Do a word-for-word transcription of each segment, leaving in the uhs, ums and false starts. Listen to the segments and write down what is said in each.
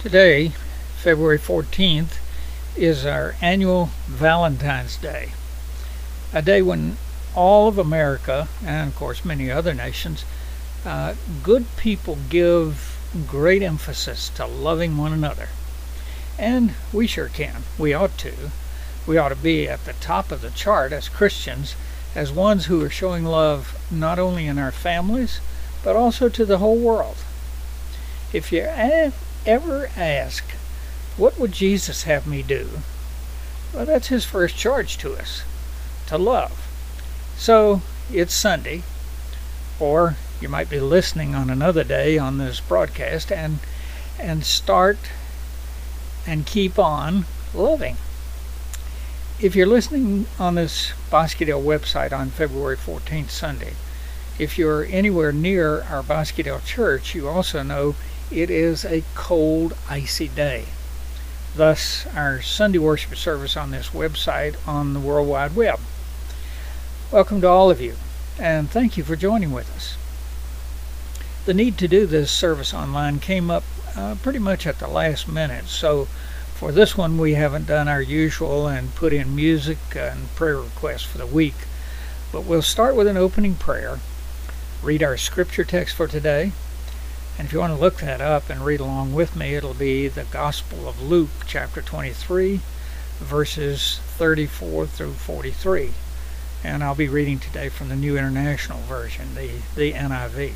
Today, February fourteenth, is our annual Valentine's Day, a day when all of America, and of course many other nations, uh, good people give great emphasis to loving one another. And we sure can. We ought to. We ought to be at the top of the chart as Christians, as ones who are showing love not only in our families, but also to the whole world. If you ever ask, what would Jesus have me do? Well, that's his first charge to us, to love. So, it's Sunday, or you might be listening on another day on this broadcast, and and start and keep on loving. If you're listening on this Bosquedale website on February fourteenth, Sunday, if you're anywhere near our Bosquedale church, you also know it is a cold, icy day. Thus, our Sunday worship service on this website on the World Wide Web. Welcome to all of you, and thank you for joining with us. The need to do this service online came up uh, pretty much at the last minute, so for this one we haven't done our usual and put in music and prayer requests for the week. But we'll start with an opening prayer, read our scripture text for today, and if you want to look that up and read along with me, it'll be the Gospel of Luke, chapter twenty-three, verses thirty-four through forty-three. And I'll be reading today from the New International Version, the, the N I V.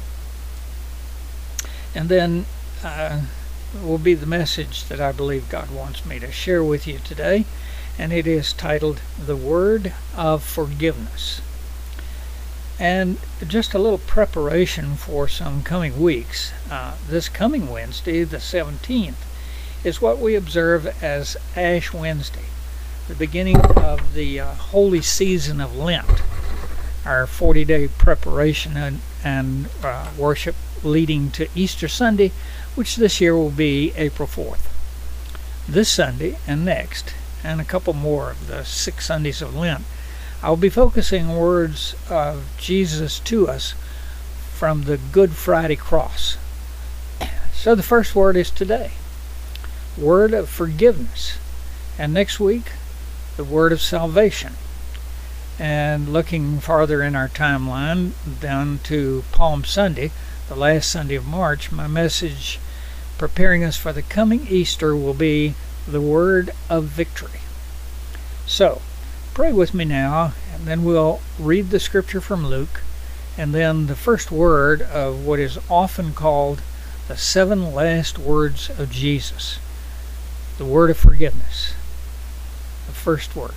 And then uh, will be the message that I believe God wants me to share with you today, and it is titled, The Word of Forgiveness. And just a little preparation for some coming weeks. Uh, this coming Wednesday, the seventeenth, is what we observe as Ash Wednesday, the beginning of the uh, holy season of Lent, our forty-day preparation and, and uh, worship leading to Easter Sunday, which this year will be April fourth. This Sunday and next, and a couple more of the six Sundays of Lent, I'll be focusing words of Jesus to us from the Good Friday cross. So the first word is today, word of forgiveness. And next week, the word of salvation. And looking farther in our timeline, down to Palm Sunday, the last Sunday of March, my message preparing us for the coming Easter will be the word of victory. So, pray with me now, and then we'll read the scripture from Luke, and then the first word of what is often called the seven last words of Jesus, the word of forgiveness, the first word.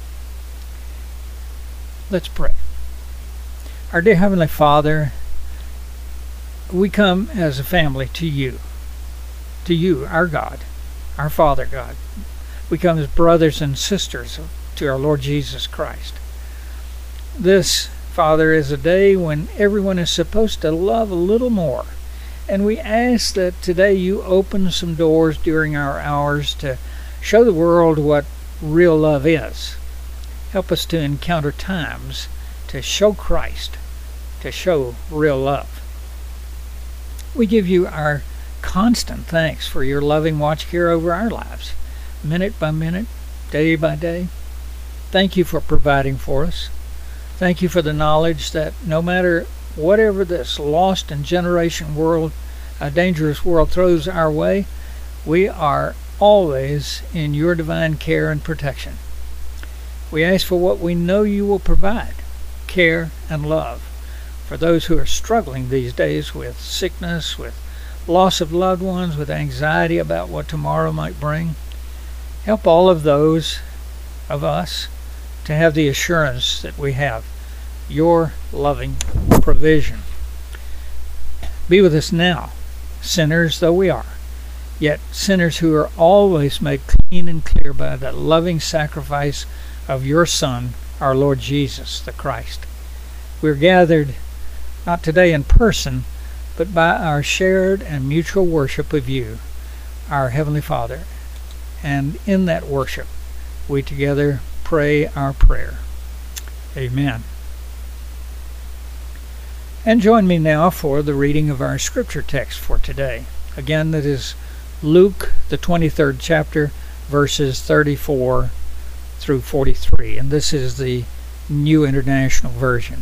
Let's pray. Our dear Heavenly Father, we come as a family to you, to you, our God, our Father God. We come as brothers and sisters to our Lord Jesus Christ. This, Father, is a day when everyone is supposed to love a little more. And we ask that today you open some doors during our hours to show the world what real love is. Help us to encounter times to show Christ, to show real love. We give you our constant thanks for your loving watch care over our lives, minute by minute, day by day. Thank you for providing for us. Thank you for the knowledge that no matter whatever this lost and generation world, a dangerous world throws our way, we are always in your divine care and protection. We ask for what we know you will provide, care and love, for those who are struggling these days with sickness, with loss of loved ones, with anxiety about what tomorrow might bring. Help all of those of us to have the assurance that we have your loving provision. Be with us now, sinners though we are, yet sinners who are always made clean and clear by the loving sacrifice of your Son, our Lord Jesus the Christ. We're gathered not today in person, but by our shared and mutual worship of you, our Heavenly Father. And in that worship, we together pray our prayer. Amen. And join me now for the reading of our scripture text for today. Again, that is Luke, the twenty-third chapter, verses thirty-four through forty-three. And this is the New International Version.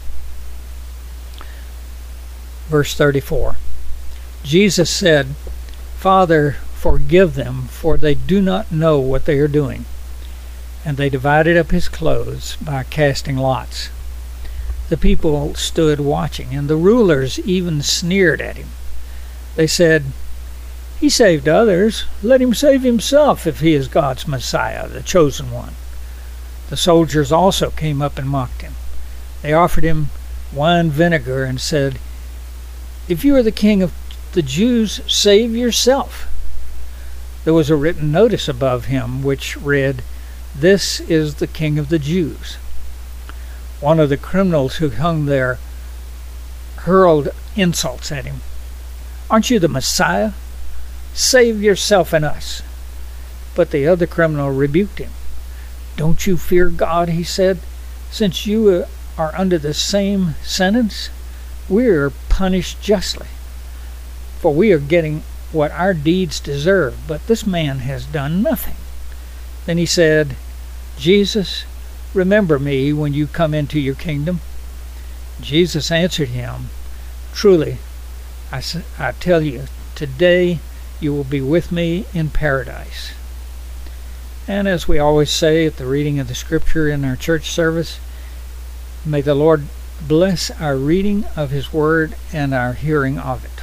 Verse thirty-four. Jesus said, "Father, forgive them, for they do not know what they are doing." And they divided up his clothes by casting lots. The people stood watching, and the rulers even sneered at him. They said, "He saved others. Let him save himself if he is God's Messiah, the chosen one." The soldiers also came up and mocked him. They offered him wine vinegar and said, "If you are the king of the Jews, save yourself." There was a written notice above him which read, "This is the King of the Jews." One of the criminals who hung there hurled insults at him. "Aren't you the Messiah? Save yourself and us." But the other criminal rebuked him. "Don't you fear God," he said, "since you are under the same sentence? We are punished justly, for we are getting what our deeds deserve, but this man has done nothing." Then he said, "Jesus, remember me when you come into your kingdom." Jesus answered him, "Truly, I, I tell you, today you will be with me in paradise." And as we always say at the reading of the Scripture in our church service, may the Lord bless our reading of His Word and our hearing of it.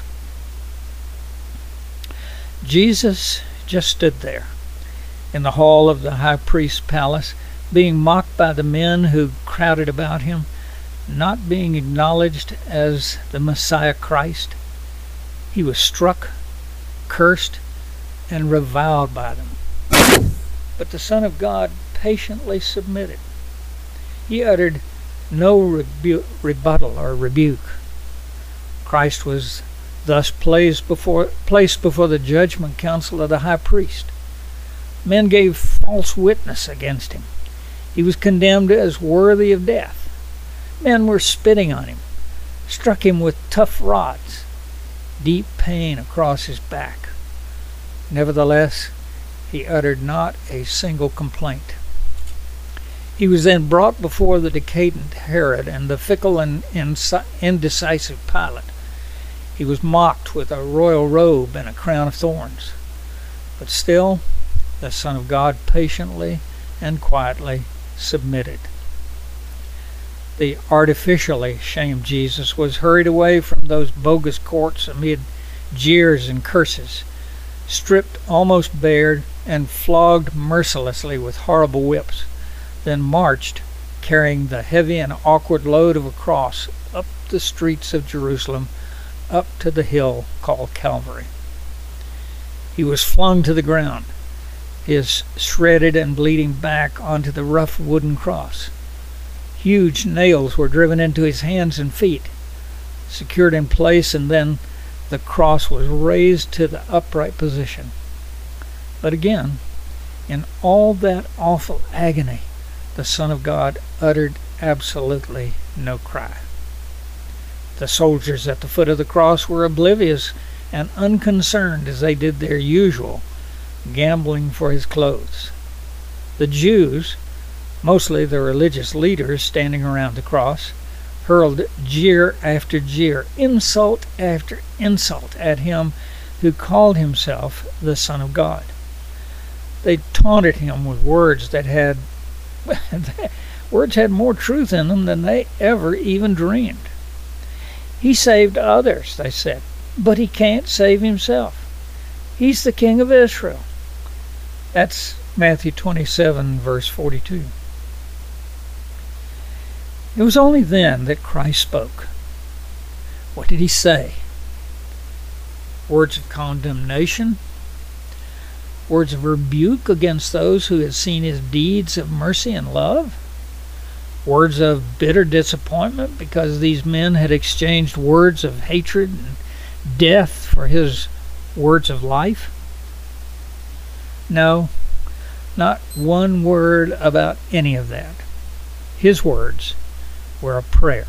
Jesus just stood there in the hall of the high priest's palace, being mocked by the men who crowded about him, not being acknowledged as the Messiah Christ. He was struck, cursed, and reviled by them. But the Son of God patiently submitted. He uttered no rebu- rebuttal or rebuke. Christ was thus placed before, placed before the judgment council of the high priest. Men gave false witness against him. He was condemned as worthy of death. Men were spitting on him, struck him with tough rods, deep pain across his back. Nevertheless, he uttered not a single complaint. He was then brought before the decadent Herod and the fickle and indecisive Pilate. He was mocked with a royal robe and a crown of thorns. But still, the Son of God patiently and quietly submitted. The artificially shamed Jesus was hurried away from those bogus courts amid jeers and curses, stripped almost bare, and flogged mercilessly with horrible whips, then marched, carrying the heavy and awkward load of a cross, up the streets of Jerusalem, up to the hill called Calvary. He was flung to the ground, his shredded and bleeding back onto the rough wooden cross. Huge nails were driven into his hands and feet, secured in place, and then the cross was raised to the upright position. But again, in all that awful agony, the Son of God uttered absolutely no cry. The soldiers at the foot of the cross were oblivious and unconcerned as they did their usual, gambling for his clothes. The Jews, mostly the religious leaders standing around the cross, hurled jeer after jeer, insult after insult at him who called himself the Son of God. They taunted him with words that had words had more truth in them than they ever even dreamed. He saved others, they said, but he can't save himself. He's the King of Israel. That's Matthew twenty-seven, verse forty-two. It was only then that Christ spoke. What did he say? Words of condemnation? Words of rebuke against those who had seen his deeds of mercy and love? Words of bitter disappointment because these men had exchanged words of hatred and death for his words of life? No, not one word about any of that. His words were a prayer.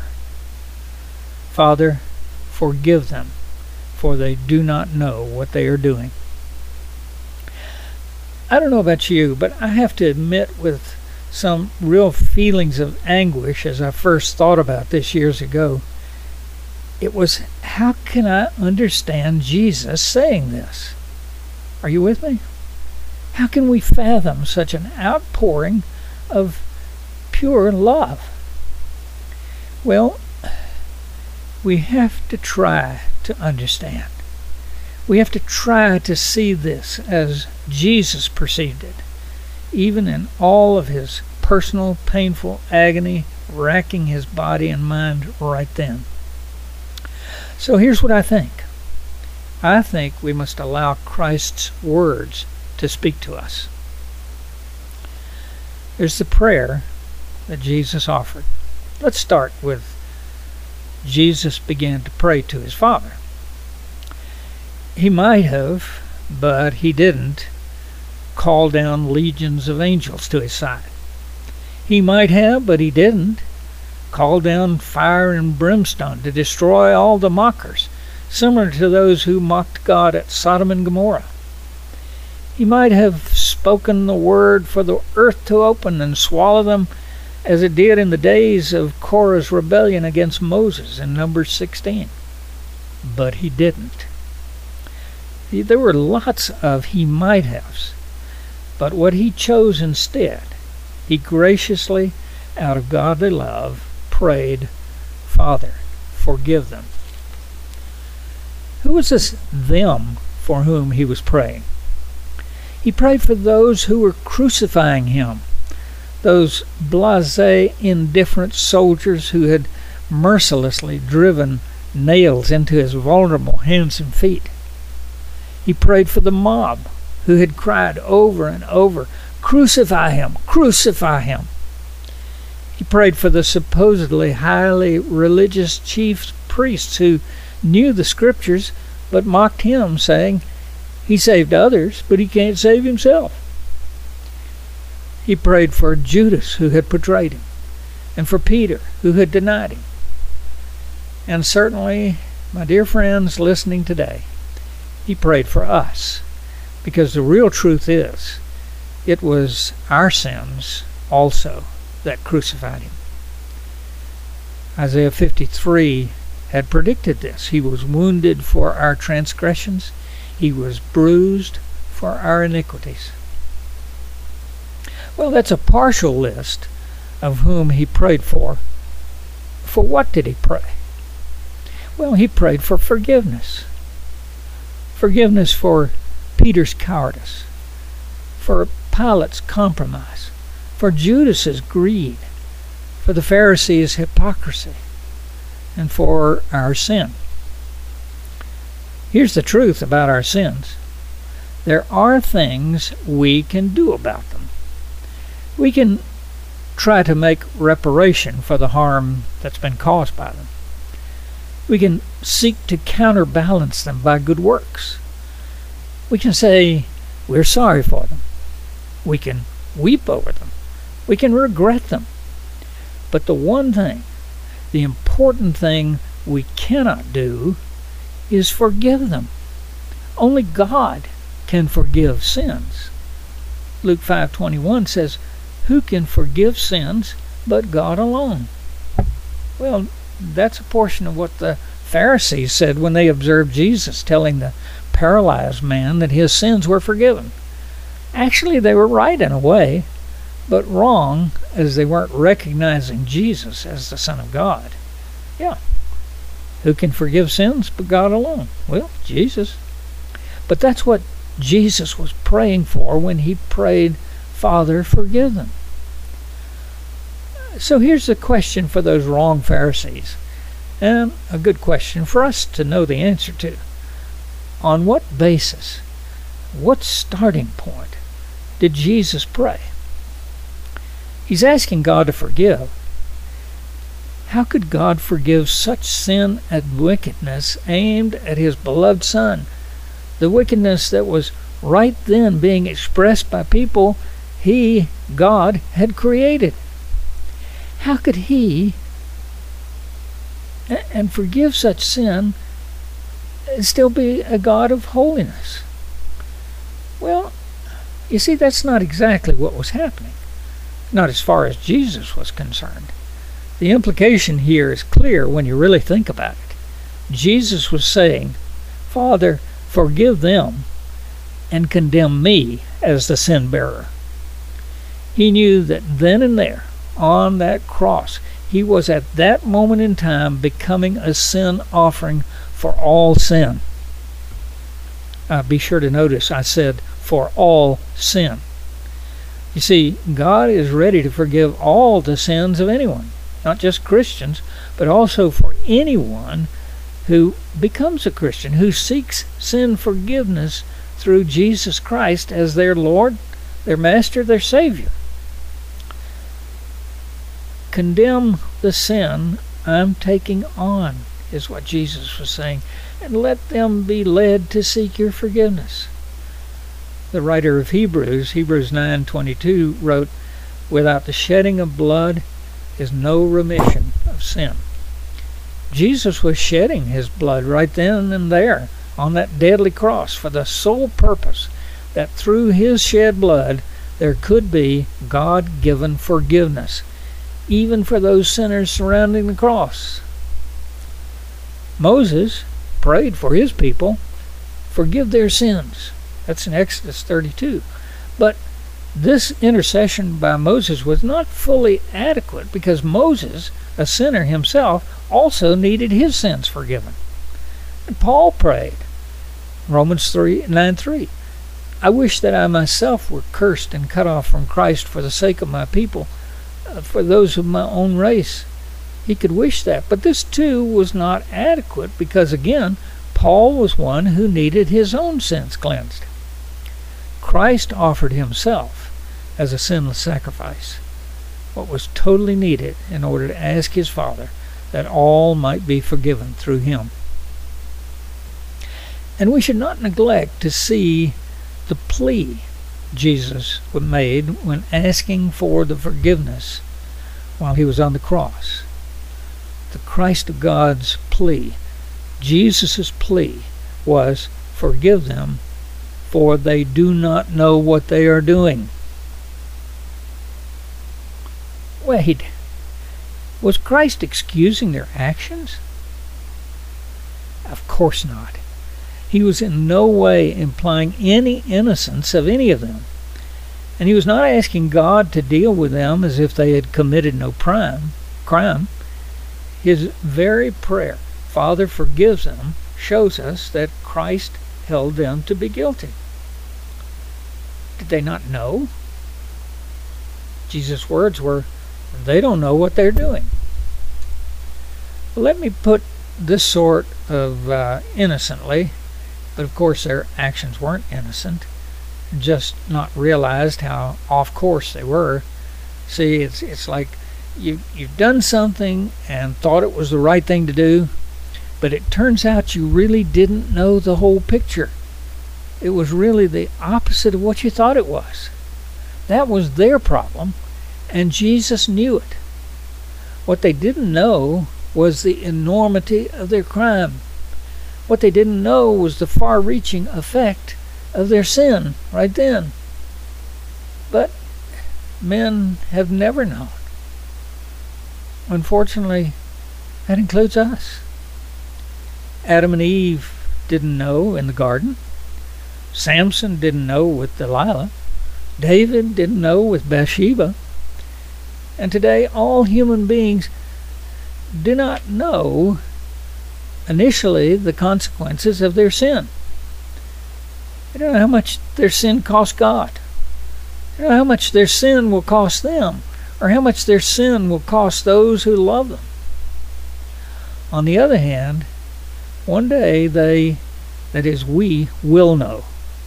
Father, forgive them, for they do not know what they are doing. I don't know about you, but I have to admit with some real feelings of anguish as I first thought about this years ago. It was, how can I understand Jesus saying this? Are you with me? How can we fathom such an outpouring of pure love? Well, we have to try to understand. We have to try to see this as Jesus perceived it, even in all of his personal, painful agony, racking his body and mind right then. So here's what I think. I think we must allow Christ's words to speak to us. There's the prayer that Jesus offered. Let's start with Jesus began to pray to his Father. He might have, but he didn't, call down legions of angels to his side. He might have, but he didn't, call down fire and brimstone to destroy all the mockers, similar to those who mocked God at Sodom and Gomorrah. He might have spoken the word for the earth to open and swallow them, as it did in the days of Korah's rebellion against Moses in Numbers sixteen. But he didn't. There were lots of he might haves, but what he chose instead, he graciously, out of godly love, prayed, Father, forgive them. Who was this them for whom he was praying? He prayed for those who were crucifying him, those blasé, indifferent soldiers who had mercilessly driven nails into his vulnerable hands and feet. He prayed for the mob who had cried over and over, "Crucify him! Crucify him!" He prayed for the supposedly highly religious chief priests who knew the scriptures but mocked him, saying, "He saved others, but he can't save himself." He prayed for Judas, who had betrayed him, and for Peter, who had denied him. And certainly, my dear friends listening today, he prayed for us, because the real truth is, it was our sins also that crucified him. Isaiah fifty-three had predicted this. He was wounded for our transgressions. He was bruised for our iniquities. Well, that's a partial list of whom he prayed for. For what did he pray? Well, he prayed for forgiveness. Forgiveness for Peter's cowardice, for Pilate's compromise, for Judas's greed, for the Pharisees' hypocrisy, and for our sin. Here's the truth about our sins. There are things we can do about them. We can try to make reparation for the harm that's been caused by them. We can seek to counterbalance them by good works. We can say we're sorry for them. We can weep over them. We can regret them. But the one thing, the important thing we cannot do is forgive them. Only God can forgive sins. Luke five twenty-one says, "Who can forgive sins but God alone?" Well, that's a portion of what the Pharisees said when they observed Jesus telling the paralyzed man that his sins were forgiven. Actually, they were right in a way, but wrong as they weren't recognizing Jesus as the Son of God. Yeah. Who can forgive sins but God alone? Well, Jesus. But that's what Jesus was praying for when he prayed, "Father, forgive them." So here's the question for those wrong Pharisees, and a good question for us to know the answer to. On what basis, what starting point did Jesus pray? He's asking God to forgive. How could God forgive such sin and wickedness aimed at his beloved Son? The wickedness that was right then being expressed by people he, God, had created. How could he and forgive such sin and still be a God of holiness? Well, You see, that's not exactly what was happening. Not as far as Jesus was concerned. The implication here is clear when you really think about it. Jesus was saying, Father, forgive them and condemn me as the sin bearer. He knew that then and there, on that cross, he was at that moment in time becoming a sin offering for all sin. Uh, be sure to notice I said for all sin. You see, God is ready to forgive all the sins of anyone, not just Christians, but also for anyone who becomes a Christian, who seeks sin forgiveness through Jesus Christ as their Lord, their Master, their Savior. Condemn the sin I'm taking on, is what Jesus was saying, and let them be led to seek your forgiveness. The writer of Hebrews, Hebrews nine twenty-two, wrote, without the shedding of blood is no remission of sin. Jesus was shedding his blood right then and there on that deadly cross for the sole purpose that through his shed blood there could be God-given forgiveness, even for those sinners surrounding the cross. Moses prayed for his people, forgive their sins. That's in Exodus thirty-two. But this intercession by Moses was not fully adequate because Moses, a sinner himself, also needed his sins forgiven. And Paul prayed, Romans nine three, I wish that I myself were cursed and cut off from Christ for the sake of my people, uh, for those of my own race. He could wish that, but this too was not adequate because, again, Paul was one who needed his own sins cleansed. Christ offered himself as a sinless sacrifice, what was totally needed in order to ask his Father that all might be forgiven through him. And we should not neglect to see the plea Jesus made when asking for the forgiveness while he was on the cross. The Christ of God's plea, Jesus' plea, was, forgive them, for they do not know what they are doing. Wait, was Christ excusing their actions? Of course not. He was in no way implying any innocence of any of them. And he was not asking God to deal with them as if they had committed no crime. crime. His very prayer, Father, forgive them, shows us that Christ held them to be guilty. Did they not know? Jesus' words were, they don't know what they're doing. Well, let me put this sort of uh, innocently, but of course their actions weren't innocent, just not realized how off course they were. See, it's it's like you, you've done something and thought it was the right thing to do, but it turns out you really didn't know the whole picture. It was really the opposite of what you thought it was. That was their problem, and Jesus knew it. What they didn't know was the enormity of their crime. What they didn't know was the far-reaching effect of their sin right then. But men have never known. Unfortunately, that includes us. Adam and Eve didn't know in the garden. Samson didn't know with Delilah. David didn't know with Bathsheba. And today all human beings do not know initially the consequences of their sin. They don't know how much their sin cost God. They don't know how much their sin will cost them, or how much their sin will cost those who love them. On the other hand, one day they, that is, we will know.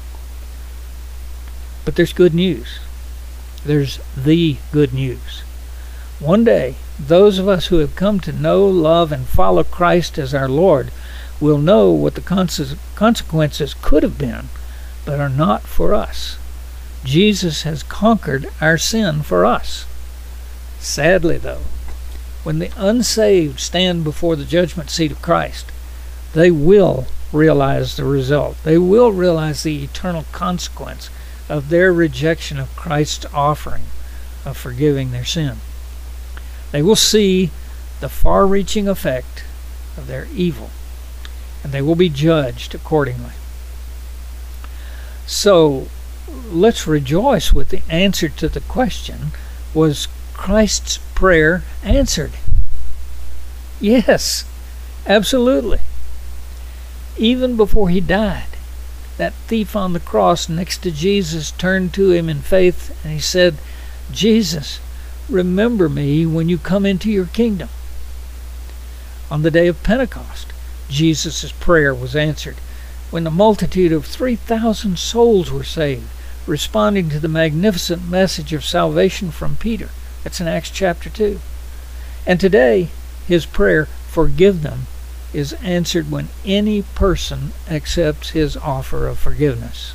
But there's good news. There's the good news. One day, those of us who have come to know, love, and follow Christ as our Lord will know what the consequences could have been, but are not for us. Jesus has conquered our sin for us. Sadly, though, when the unsaved stand before the judgment seat of Christ, they will realize the result. They will realize the eternal consequence of their rejection of Christ's offering of forgiving their sin. They will see the far-reaching effect of their evil, and they will be judged accordingly. So let's rejoice with the answer to the question, was Christ's prayer answered? Yes, absolutely. Even before he died, that thief on the cross next to Jesus turned to him in faith and he said, "Jesus, remember me when you come into your kingdom." On the day of Pentecost, Jesus' prayer was answered when the multitude of three thousand souls were saved, responding to the magnificent message of salvation from Peter. That's in Acts chapter two. And today, his prayer, "Forgive them," is answered when any person accepts his offer of forgiveness.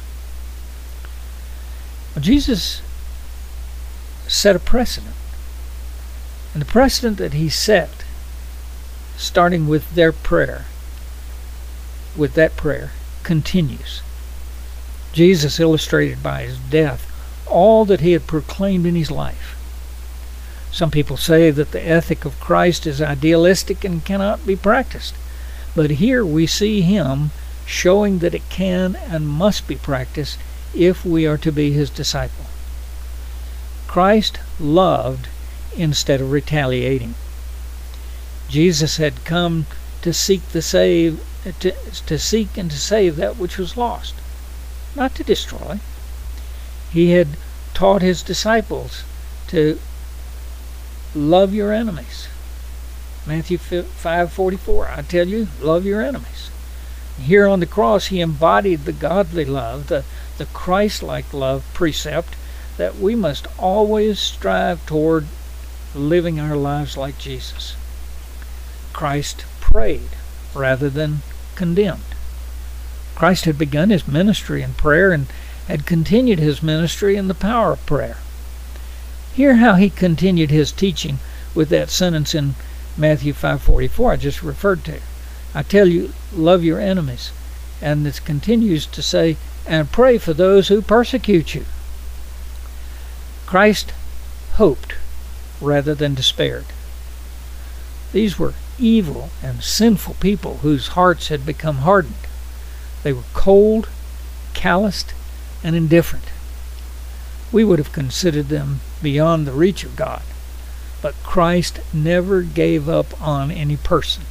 Well, Jesus set a precedent. And the precedent that he set, starting with their prayer, with that prayer, continues. Jesus illustrated by his death all that he had proclaimed in his life. Some people say that the ethic of Christ is idealistic and cannot be practiced. But here we see him showing that it can and must be practiced if we are to be his disciple. Christ loved instead of retaliating. Jesus had come to seek the save, to, to seek and to save that which was lost, not to destroy. He had taught his disciples to love your enemies. Matthew five forty-four, I tell you, love your enemies. Here on the cross, he embodied the godly love, the, the Christ-like love precept that we must always strive toward living our lives like Jesus. Christ prayed rather than condemned. Christ had begun his ministry in prayer and had continued his ministry in the power of prayer. Hear how he continued his teaching with that sentence in Matthew five forty-four I just referred to. I tell you, love your enemies. And it continues to say, and pray for those who persecute you. Christ hoped rather than despaired. These were evil and sinful people whose hearts had become hardened. They were cold, calloused, and indifferent. We would have considered them beyond the reach of God. But Christ never gave up on any person.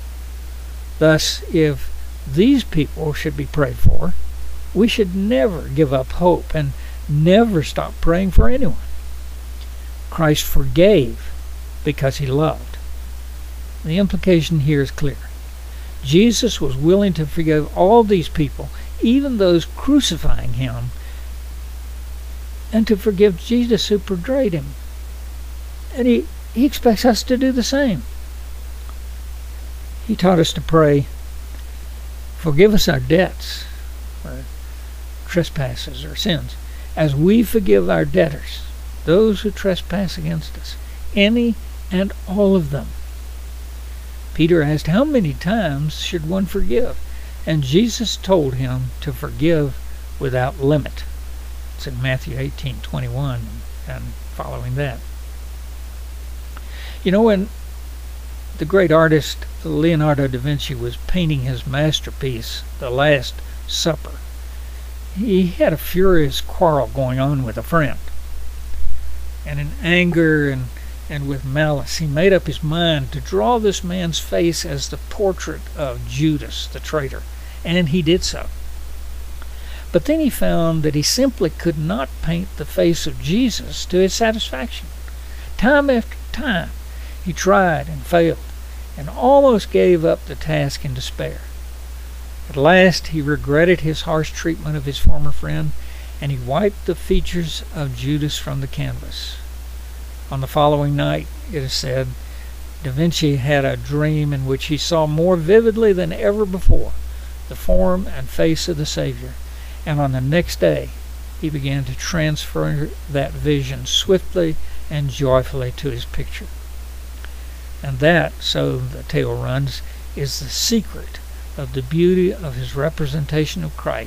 Thus, if these people should be prayed for, we should never give up hope and never stop praying for anyone. Christ forgave because he loved. The implication here is clear. Jesus was willing to forgive all these people, even those crucifying him, and to forgive Jesus who betrayed him. And he, he expects us to do the same. He taught us to pray, "Forgive us our debts," or trespasses or sins, as we forgive our debtors, those who trespass against us, any and all of them. Peter asked, how many times should one forgive? And Jesus told him to forgive without limit. It's in Matthew eighteen twenty-one and following that. You know, when the great artist Leonardo da Vinci was painting his masterpiece, The Last Supper, he had a furious quarrel going on with a friend. And in anger and, and with malice, he made up his mind to draw this man's face as the portrait of Judas, the traitor. And he did so. But then he found that he simply could not paint the face of Jesus to his satisfaction. Time after time, he tried and failed, and almost gave up the task in despair. At last, he regretted his harsh treatment of his former friend, and he wiped the features of Judas from the canvas. On the following night, it is said, Da Vinci had a dream in which he saw more vividly than ever before the form and face of the Savior, and on the next day, he began to transfer that vision swiftly and joyfully to his picture. And that, so the tale runs, is the secret of the beauty of his representation of Christ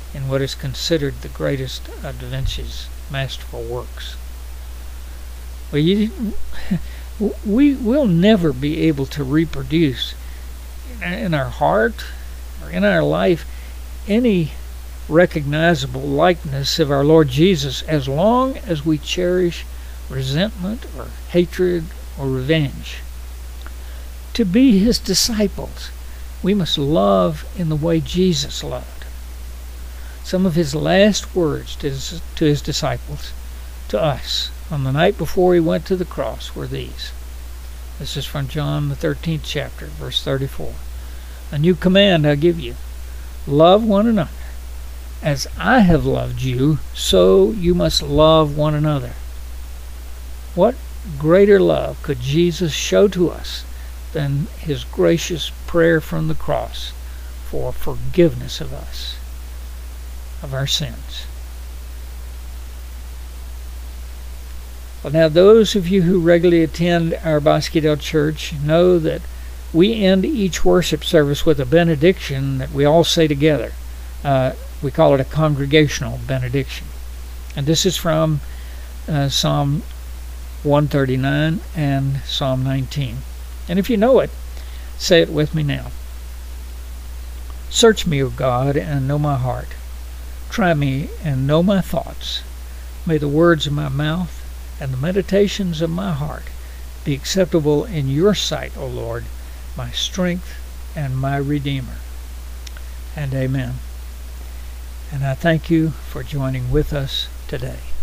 in what is considered the greatest of Da Vinci's masterful works. Well, you, we will never be able to reproduce in our heart or in our life any recognizable likeness of our Lord Jesus as long as we cherish resentment or hatred or revenge. To be his disciples, we must love in the way Jesus loved. Some of his last words to his, to his disciples, to us, on the night before he went to the cross were these. This is from John the thirteenth chapter, verse thirty-four. A new command I give you. Love one another. As I have loved you, so you must love one another. What greater love could Jesus show to us than his gracious prayer from the cross for forgiveness of us, of our sins? Well, now, those of you who regularly attend our Bosque Del Church know that we end each worship service with a benediction that we all say together. Uh, we call it a congregational benediction. And this is from uh, Psalm one thirty-nine and Psalm nineteen. And if you know it, say it with me now. Search me, O God, and know my heart. Try me and know my thoughts. May the words of my mouth and the meditations of my heart be acceptable in your sight, O Lord, my strength and my Redeemer. And amen. And I thank you for joining with us today.